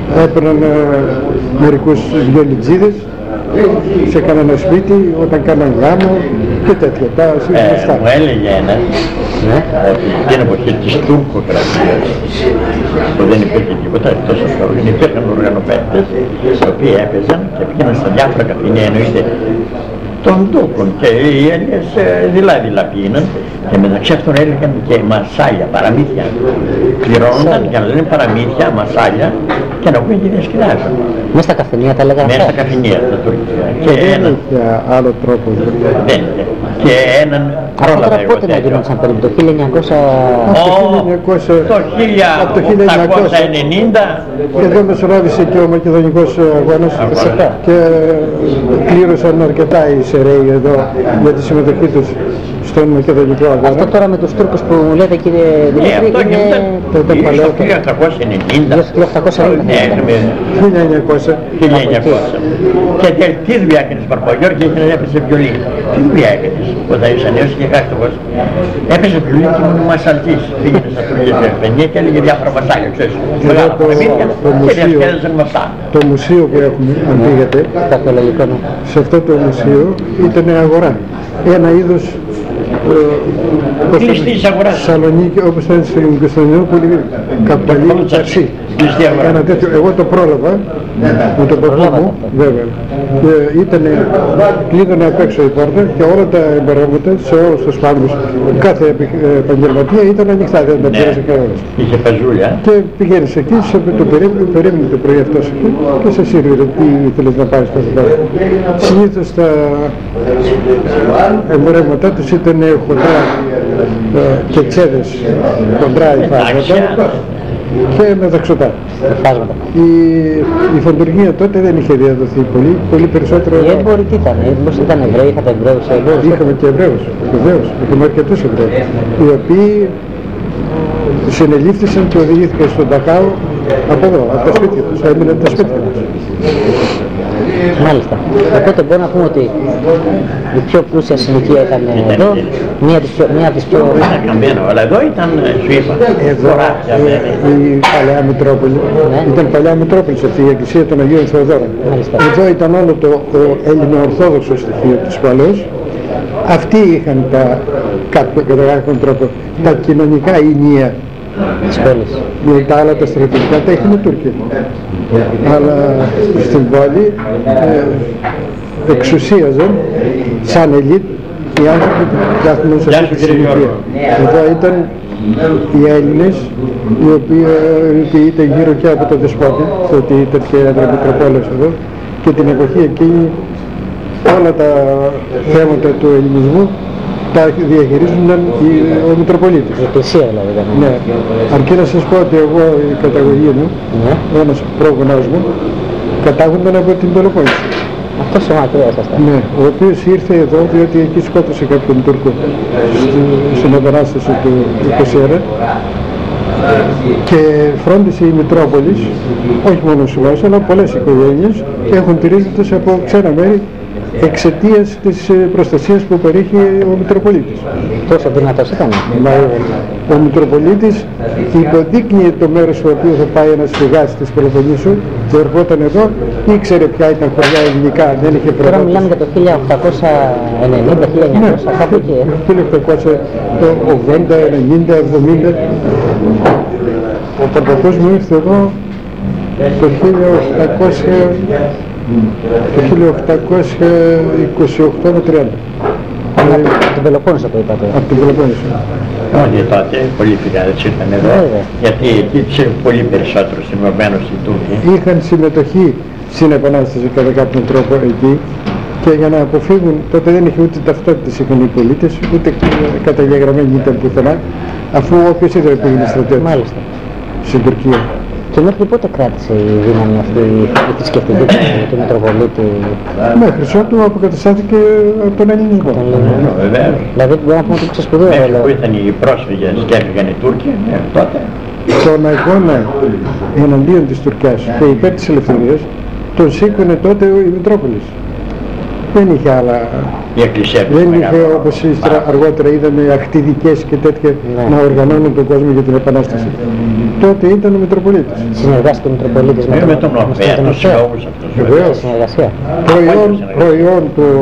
έπαιρναν μερικούς βιολιτζίδες σε κανένα σπίτι όταν κάναν γάμο και τέτοια. Μου έλεγε ένας ότι την εποχή της τουρκοκρατίας που δεν υπήρχε τίποτα εκτός από το όργανο, υπήρχαν οργανοπαίκτες οι οποίοι έπαιζαν και πήγαιναν στα διάφορα καφενεία, εννοείται των Τούρκων, και οι Έλληνες δειλά πίναν και μεταξύ αυτών έλεγαν και μασάλια, παραμύθια. Πληρώνονταν για να λένε παραμύθια, μασάλια και να βγουν και διασκεδάζουν. Μέσα στα καφενεία τα λέγανε αυτά. Μέσα στα καφενεία τα τουρκικά. Και δεν είχε άλλο τρόπο. Δεν. Και έναν πρόλαβα εγώ. Πότε να γινόντουσαν περίπου το 1900? Από το 1890. Και εδώ μεσολάβησε και ο Μακεδονικός αγώνας και πλήρωσαν αρκετά οι Σεραίοι εδώ για τη συμμετοχή τους στον Μακεδονικό αγώνα. Αυτό τώρα με τους Τούρκους που μου λέτε, κύριε Δημήτρη, είναι το 1890. 1900. Και τι δουλειά έκανες Παρπαγιώργη, και έπαιζε βιολί. Τι δουλειά έκανες όταν ήσαν νέος και κάστοβος? Έπαιζε βιολί και ήμουν μασαλτής. Πήγαινε στα τουρκικά καφενεία και έλεγε διάφορα μασάλια, ξέρεις. Μεγάλα παραμύθια και διασκέδαζαν με αυτά. Το μουσείο που έχουμε, αν πήγατε, σε αυτό το μουσείο ήταν αγορά. Ένα είδος κλειστής αγοράς. Σαλονίκη, όπως ήταν στην Κωνσταντινούπολη, καπταλή, τσαρσί. Ένα τέτοιο, εγώ το πρόλαβα με τον παππού μου, βέβαια. Κλείδωνε απ' έξω η πόρτα και όλα τα εμπορεύματα σε όλους τους πάγκους κάθε επαγγελματία ήταν ανοιχτά, δεν τα πήρασε κανένας. Είχε παζούλια. Και πηγαίνεις εκεί, περίμενε το πρωί αυτός εκεί και σε σύρβηρε τι ήθελες να πάρεις κάθε πέρα. Συνήθως τα εμπορεύματά τους ήταν χοντρά και τσέδες, χοντρά υφάσματα και με δεξοτά. Η φαντουργία τότε δεν είχε διαδοθεί πολύ περισσότερο. Οι έμποροι τι ήταν, μήπως ήταν Εβραίοι, είχατε Εβραίους έμπορους? Είχαμε και Εβραίους, βεβαίως, είχαμε αρκετούς Εβραίους, οι οποίοι συνελήφθησαν και οδηγήθηκαν στον Τακάο από εδώ, από τα σπίτια τους, έμειναν τα σπίτια τους. Μάλιστα. Οπότε μπορούμε να πούμε ότι η πιο πλούσια συνοικία ήταν εδώ, μία από τις πιο... Αλλά εδώ ήταν, σου είπα, εδώ η παλαιά Μητρόπολη, ήταν παλαιά Μητρόπολη αυτή η εκκλησία των Αγίων Θεοδόρων. Εδώ ήταν όλο το ελληνοορθόδοξο στοιχείο της παλαιός. Αυτοί είχαν κατά κάποιον τρόπο τα κοινωνικά ηνία της πόλης. Τα άλλα τα στρατιωτικά τα είχαν οι Τούρκοι. Αλλά στην πόλη εξουσίαζαν σαν ελίτ οι άνθρωποι που φτιάχνουν σε αυτή τη συνοικία. Εδώ ήταν οι Έλληνες οι οποίοι ήταν γύρω και από τον Δεσπότη, ότι ήταν και έδρα Μητροπόλεως εδώ, και την εποχή εκείνη όλα τα θέματα του ελληνισμού τα διαχειρίζονταν ο Μητροπολίτης. Η Εκκλησία δηλαδή. Ναι. Αρκεί να σας πω ότι εγώ η καταγωγή μου, ένας πρόγονός μου, κατάγονταν από την Πελοπόννησο. Αυτό ο μακρύας αυτά. Ναι, ο οποίος ήρθε εδώ διότι εκεί σκότωσε κάποιον Τούρκο στην επανάσταση του 1924 και φρόντισε η Μητρόπολης, όχι μόνο σημαίνει, αλλά πολλές οικογένειες έχουν τη ρίζα τους από ξένα μέρη εξαιτίας της προστασίας που παρέχει ο Μητροπολίτης. Τόσο δυνατός ήταν. Ο Μητροπολίτης υποδείκνυε το μέρος στο οποίο θα πάει ένας φυγάς της Πελοποννήσου και ερχόταν εδώ, ήξερε ποια ήταν χωριά ελληνικά, δεν είχε πρόβλημα. Τώρα μιλάμε για το 1890-1900, κάπου εκεί. 1880, 90, 70. Ο παππούς μου ήρθε εδώ το 1828 με 30. Από την Πελοπόννησο το είπατε. Από την Πελοπόννησο. Όχι τότε, πολλοί φυγάδες ήρθαν εδώ, γιατί εκεί ξέρουν πολύ περισσότερο συνομμένος οι Τούρκοι. Είχαν συμμετοχή στην Επανάσταση κατά κάποιον τρόπο εκεί και για να αποφύγουν, τότε δεν είχε ούτε ταυτότητες είχαν οι πολίτες, ούτε καταγεγραμμένοι ήταν πουθενά, αφού όποιος ήθελε πήγαινε στρατιώτης. Μάλιστα. Στην Τουρκία. Και μέχρι πότε κράτησε η δύναμη αυτή η θρησκευτική του Μητροπολίτη? Μέχρι ότου αποκαταστάθηκε από τον ελληνισμό. Βεβαίως. Δηλαδή μπορούμε να πούμε ότι ξεσπουδαίο ρόλο. Μέχρι που ήταν οι πρόσφυγες και έφυγαν οι Τούρκοι, τότε. Τον αγώνα εναντίον της Τουρκιάς και υπέρ της ελευθερίας τον σήκωνε τότε η Μητρόπολης. Δεν είχε άλλα. Η εκκλησία Δεν είχε, όπως αργότερα είδαμε, ακτιδικές και τέτοια να οργανώνουν τον κόσμο για την Επανάσταση. Τότε ήταν ο Μητροπολίτης. Συνεργάστηκε ο Μητροπολίτης με τον Ορφέα, τους συλλόγους αυτούς. Βεβαίως. Συνεργασία. Προϊόν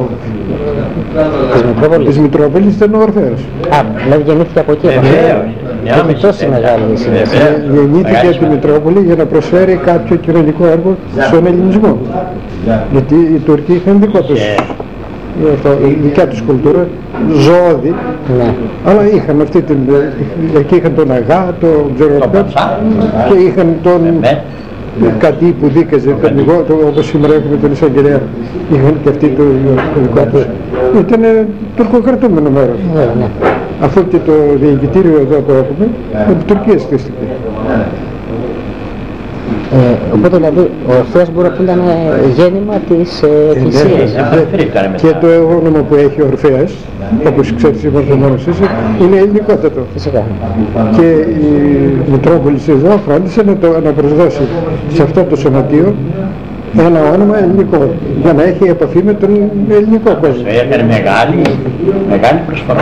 της Μητρόπολης ήταν ο Ορφέας. Α, δηλαδή γεννήθηκε από εκεί. Είναι τόσο μεγάλη η συνεργασία. Γεννήθηκε από τη Μητρόπολη για να προσφέρει κάποιο κοινωνικό έργο στον ελληνισμό. Γιατί οι Τούρκοι είχαν δικό τους, δικιά τους κουλτούρα, ζώδη, αλλά είχαν αυτή την, εκεί είχαν τον Αγά, τον Τζεροπέτ και είχαν τον Κατή που δίκαζε, όπως σήμερα έχουμε τον Εισαγγελέα, είχαν και αυτοί το δικό τους. Ήταν τουρκοκρατούμενο μέρος. Αφού και το διοικητήριο εδώ που έχουμε, από την Τουρκία στήστηκε. Οπότε δηλαδή ο Ορφέας μπορεί να ήταν γέννημα της Εκκλησίας. Και το όνομα που έχει ο Ορφέας, όπως ξέρεις είπα το μόνος εσύ, είναι ελληνικότατο. Φυσικά. Και η Μητρόπολης εδώ φρόντισε να προσδώσει σε αυτό το σωματείο ένα όνομα ελληνικό, για να έχει επαφή με τον ελληνικό κόσμο. Έκανε μεγάλη προσφορά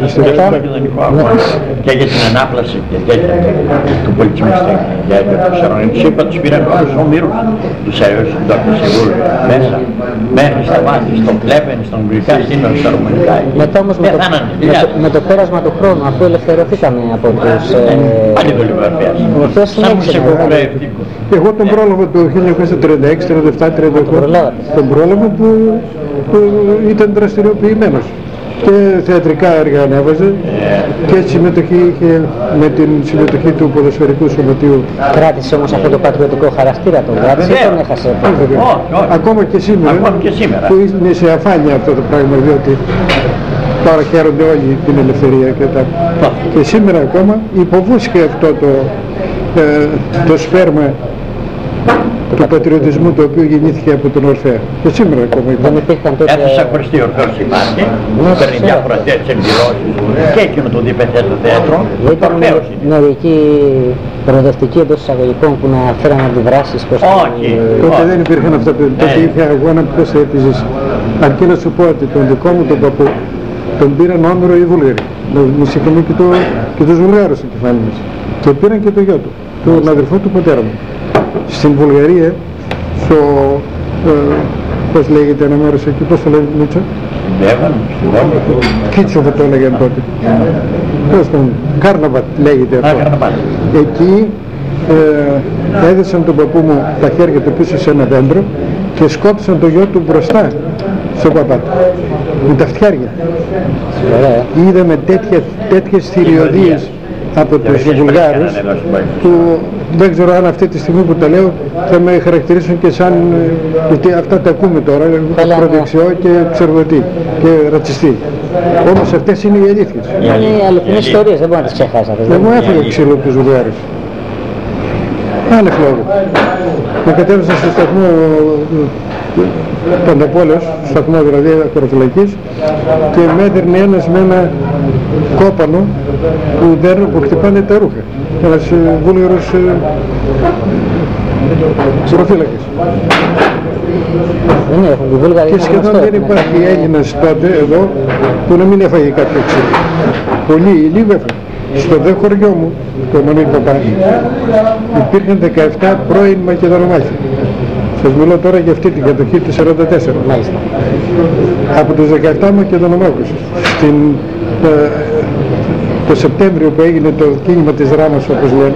και για την ανάπλαση και τέτοια του πολιτισμού για το Θεσσαλονίκη. Τους είπα, τους πήραν όλους ομήρους, τους Σεβούλου μέσα, μέχρι στα μάτια, στον Κλέπεν, στον Γκρικά, σύνορα, στα Ρουμανικά. Μετά όμως με το πέρασμα του χρόνου, αφού ελευθερωθήκαμε από τους... Πάλι το λίγο Ορφέας. Σαν μουσικογραφικό. Εγώ τον πρόλαβα το 1936, 37, 38, τον πρόλαβα που ήταν δραστηριοποιημένος και θεατρικά έργα ανέβαζε και συμμετοχή είχε με την συμμετοχή του ποδοσφαιρικού σωματείου. Κράτησε όμως αυτό το πατριωτικό χαρακτήρα, τον κράτησε ή τον έχασε? Ακόμα και σήμερα που είναι σε αφάνεια αυτό το πράγμα, διότι τώρα χαίρονται όλοι την ελευθερία και σήμερα ακόμα υποβούσκει αυτό το σπέρμα του πατριωτισμού το οποίο γεννήθηκε από τον Ορφέα. Και σήμερα ακόμα υπάρχει. Αίθουσα χωριστή Ορφέος υπάρχει, παίρνει διάφορα τέτοιες εκδηλώσεις και εκείνο το διπεθέτο θέατρο, Ορφέος είναι. Μια δική προοδευτική εντός εισαγωγικών που να φέραν αντιδράσεις προς το... Τότε δεν υπήρχαν αυτά, τότε είχε αγώνα ποιος θα επιζήσει. Αρκεί να σου πω ότι τον δικό μου τον παππού τον πήραν όμηρο οι Βούλγαροι. Εμείς είχαμε και τους Βουλγάρους στο κεφάλι μας. Και πήραν και το γιο του, τον αδερφό του πατέρα μου. Στην Βουλγαρία, στο, πώς λέγεται ένα μέρος εκεί, πώς το λέγεται Μίτσο? Κίτσοβο το έλεγαν τότε. Κάρναβατ λέγεται αυτό. Εκεί έδεσαν τον παππού μου τα χέρια του πίσω σε ένα δέντρο και σκότωσαν το γιο του μπροστά στον παπά του, με τα φτιάρια. Είδαμε τέτοιες θηριωδίες από τους Βουλγάρους που δεν ξέρω αν αυτή τη στιγμή που τα λέω θα με χαρακτηρίσουν και σαν, γιατί αυτά τα ακούμε τώρα, προδεξιό και ψευδωτή και ρατσιστή. Όμως αυτές είναι οι αλήθειες. Είναι αληθινές ιστορίες, δεν μπορεί να τις ξεχάσατε. Δεν μου έφαγε ξύλο από τους Βουλγάρους. Άνευ λόγου. Με κατέβησα στο σταθμό Πανταπόλεως, στο σταθμό δηλαδή ακροφυλακής, και με έδερνε ένας με ένα κόπανο που χτυπάνε τα ρούχα. Ένας Βούλγαρος προφύλακης. Και σχεδόν δεν υπάρχει Έλληνας τότε εδώ που να μην έφαγε κάποιο ξύλο. Πολύ λίγο έφαγε. Στο δε χωριό μου, το Μανώλη Παπά, υπήρχαν 17 πρώην Μακεδονομάχοι. Σας μιλώ τώρα για αυτή την κατοχή του 1944. Από τους 17 Μακεδονομάχους, το Σεπτέμβριο που έγινε το κίνημα της Ράμας, όπως λένε,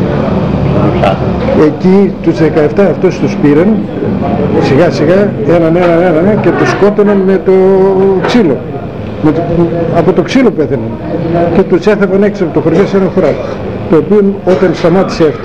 εκεί τους 17 αυτούς τους πήραν σιγά σιγά έναν και τους σκότωναν με το ξύλο. Από το ξύλο πέθαιναν και τους έθεβαν έξω από το χωριό σε ένα χωράφι, το οποίο όταν σταμάτησε αυτή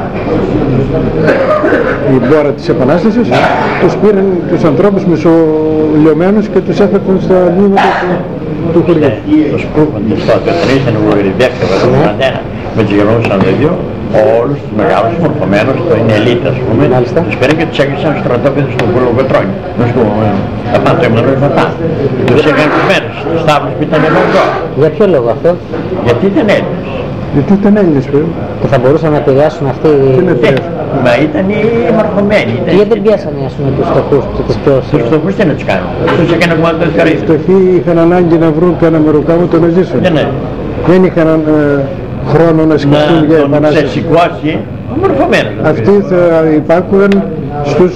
η μπόρα της Επανάστασης, τους πήραν τους ανθρώπους μισολιωμένους και τους έθεβαν στα μνήματα του χωριού. Το σπρούχονται τότε, όταν ήρθαν οι Βουλγαριδέκτες με τους γερνούσαν δύο, όλους τους μεγάλους μορφωμένους, το είναι ελίτ ας πούμε, τους πήραν και τους έκλεισαν στο στρατόπεδο στο Βουλγοτρόνι. Τα πάντα το Εμμανουήλ Φωτά. Τους έκαναν κουμένους στους στάβλους που ήταν εδώ. Για ποιο λόγο αυτό? Γιατί ήταν Έλληνες. Γιατί ήταν Έλληνες, και θα μπορούσαν να επηρεάσουν αυτοί. Μα ήταν οι μορφωμένοι. Και γιατί δεν πιάσανε ας πούμε τους φτωχούς, τους πιο... Τους φτωχούς τι να τους κάνουν. Τους έκανε κομμάτι το Οι ευχαρίστηση. φτωχοί είχαν ανάγκη να βρουν κανένα μεροκάμωτο να ζήσουν. Ναι. Δεν είχαν χρόνο να σκεφτούν για Να τον επανάσταση. ξεσηκώσει ο μορφωμένος. Αυτοί θα υπάκουγαν στους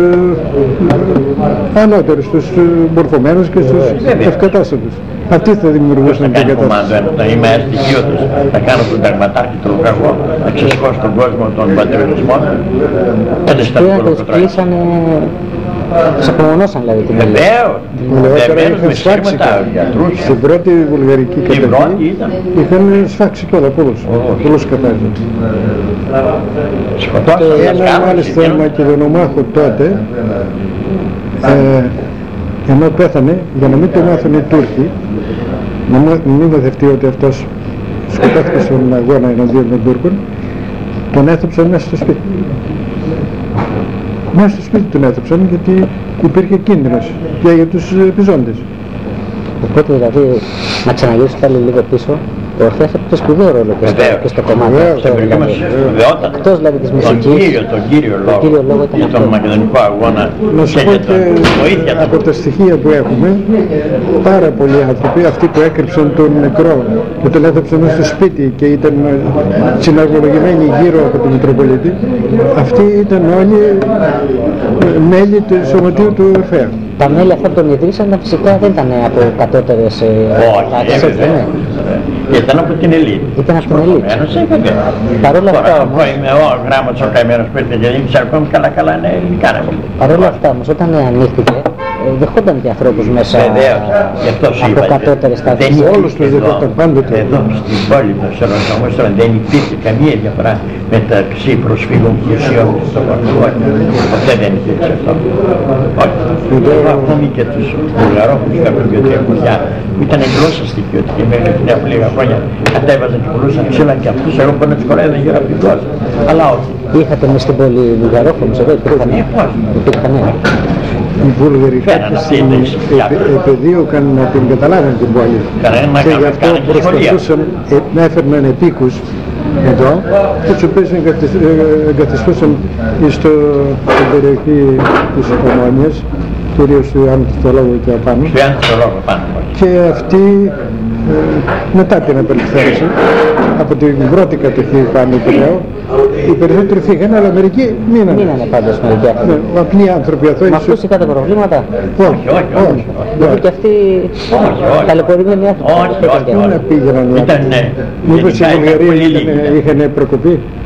ανώτερους, στους μορφωμένους και στους ευκατάστατους. Αυτοί θα Πώς θα δημιουργούσαν την κάνει κομμάτι κατάσταση. ένα, είμαι στοιχείο τους, θα κάνω τον τερματάρχη τον λογαγό, να ξεσηκώσει τον κόσμο τον πατριωτισμό. Πέντε στα Πήγαν και τους κολοκοτράκια. κλείσανε, τους απομονώσαν δηλαδή την Ελλάδα. Βεβαίως, Νεότερα δεμένους με είχαν σφάξει σύρματα, γιατρούς. στην πρώτη βουλγαρική Η πρώτη κατοχή ήταν. είχαν σφάξει κιόλα πολλούς κατάφερες. Σκοτώσαν Ένα δασκάλους, μάλιστα εκείνους. Μακεδονομάχο τότε, ενώ πέθανε, για να μην το μάθουν οι Τούρκοι, να μην μαθευτεί ότι αυτός σκοτώθηκε στον αγώνα εναντίον των Τούρκων, τον έθαψαν μέσα στο σπίτι. Μέσα στο σπίτι τον έθαψαν γιατί υπήρχε κίνδυνος και για τους επιζώντες. Οπότε δηλαδή, να ξαναγυρίσω πάλι λίγο πίσω, ο Ορφέας έπαιξε σπουδαίο ρόλο και στο κομμάτι Βεβαίως, αυτό. Το βρήκα μας Δηλαδή. σπουδαιότατα. Εκτός δηλαδή της Τον μουσικής, κύριο λόγο ήταν για τον αυτό. μακεδονικό αγώνα Να και σου πω για και την βοήθεια από του. τα στοιχεία που έχουμε, πάρα πολλοί άνθρωποι, αυτοί που έκρυψαν τον νεκρό και τον έθαψαν μέσα στο σπίτι και ήταν συναρμολογημένοι γύρω από τον Μητροπολίτη, αυτοί ήταν όλοι μέλη του σωματείου του Ορφέα. τα μέλη αυτά που τον ιδρύσαν φυσικά δεν ήταν από κατώτερες Όχι, τάξεις, έτσι δεν είναι. ήταν από την ελίτ. Ήταν από την ελίτ. Παρ' όλα αυτά Τώρα, όμως- εγώ είμαι ο γράμματος ο καημένος που ήρθε και δεν ξέρω ακόμη καλά είναι ελληνικά να πω. Παρ' όλα αυτά όμως όταν ανοίχθηκε, δεχόταν και ανθρώπους μέσα Βεβαίως, γι' αυτό σου από είπα. κατώτερες τάξεις. Δεν υπήρχε Όλους τους εδώ- δεχόταν πάντοτε. Εδώ στην πόλη μας, σε Ρωσόμος, δεν υπήρχε καμία διαφορά μεταξύ προσφύγων πλουσιών και στο Πορτογάλιο. Ποτέ δεν υπήρξε αυτό. Όχι. Εγώ ακόμη και τους Βουλγαρόχους και από την Βιωτιακουριά που ήταν γλώσσα στοιχειωτική μέχρι πριν από λίγα χρόνια κατέβαζαν και πουλούσαν ξύλα και αυτούς εγώ μπορεί να τους κορέδαν γύρω από την γλώσσα. Αλλά όχι. Είχατε μες στην πόλη Βουλγαρόφωνους εδώ, υπήρχαν. Υπήρχαν, ναι. Οι Βούλγαροι Φέραν κάποιοι αυτή την ισχυρά. επεδίωκαν να την καταλάβουν την πόλη. Κανένα Και γι' αυτό κάνανε και σχολεία. προσπαθούσαν, έφερναν επίκους εδώ, τους οποίους εγκαθιστούσαν στην περιοχή της Ομόνιας, κυρίως του Ιωάννου Χριστολόγου και απάνω. Πιάνει το λόγο πάνω. Και αυτοί μετά την απελευθέρωση από την πρώτη κατοχή πάνω του Πειραιώ, οι περισσότεροι φύγανε, αλλά μερικοί μείνανε. Μείνανε πάντως μερικοί Ναι, άνθρωποι. απλοί άνθρωποι Με αθώοι. αυτούς είχατε προβλήματα. Όχι, Όχι. Γιατί και αυτοί όχι. ταλαιπωρημένοι άνθρωποι. Όχι, δεν όχι, ήταν. Πού να πήγαιναν οι Ήταν, άνθρωποι. Μήπως οι γενικά ήταν πολύ Βουλγαροί λίγοι. είχαν προκοπεί.